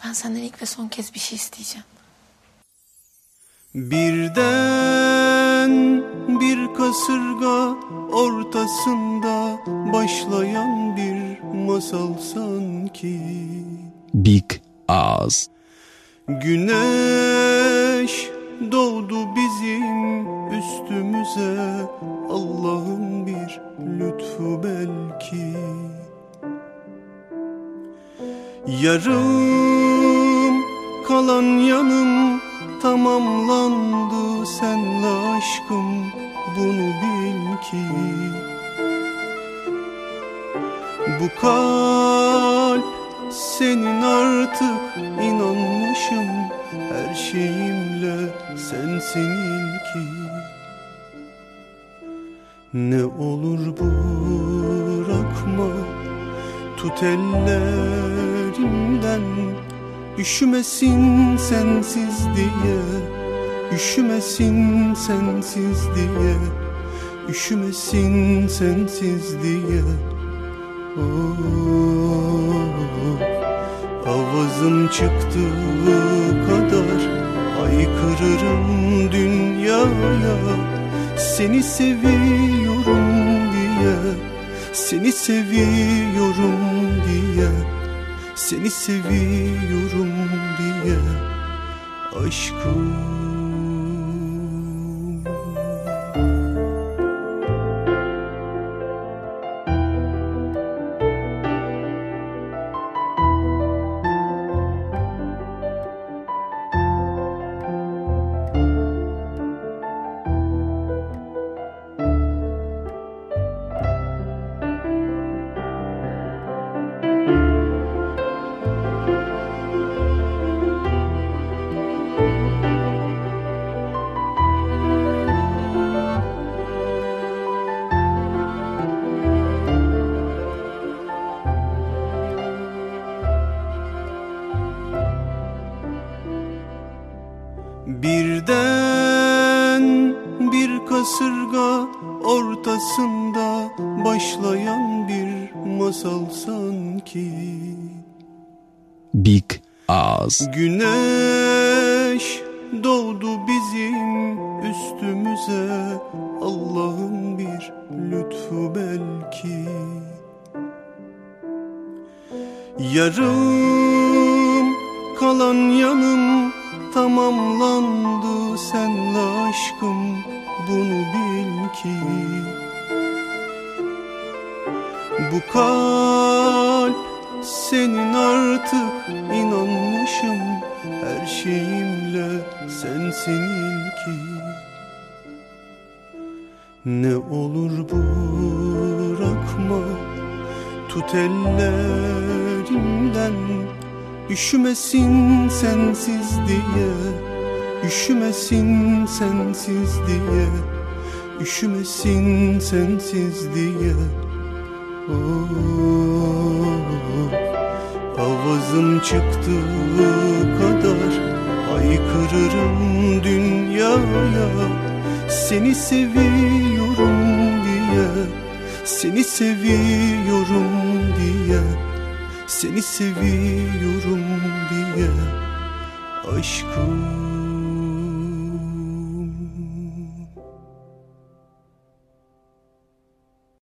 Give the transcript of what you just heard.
Ben senden ilk ve son kez bir şey isteyeceğim. Birden bir kasırga ortasında başlayan bir masal sanki. Big Ağız. Güneş doğdu bizim üstümüze, Allah'ın bir lütfu belki. Yarım kalan yanım tamamlandı senle aşkım, bunu bil ki. Bu kalp senin artık, inanmışım her şeyimle sensin ilki. Ne olur bırakma, tut ellerimden, üşümesin sensiz diye, üşümesin sensiz diye, üşümesin sensiz diye. Avazım çıktığı kadar haykırırım dünyaya, seni seviyorum diye, seni seviyorum diye, seni seviyorum diye aşkım. Birden bir kasırga ortasında başlayan bir masal sanki. Big Ağız. Güneş doğdu bizim üstümüze, Allah'ın bir lütfu belki. Yarım kalan yanım tamamlandı senle aşkım, bunu bil ki. Bu kalp senin artık, inanmışım her şeyimle sensin ilki. Ne olur bırakma, tut ellerimden, üşümesin sensiz diye, üşümesin sensiz diye, üşümesin sensiz diye. Avazım çıktığı kadar haykırırım dünyaya, seni seviyorum diye, seni seviyorum diye, seni seviyorum diye aşkım.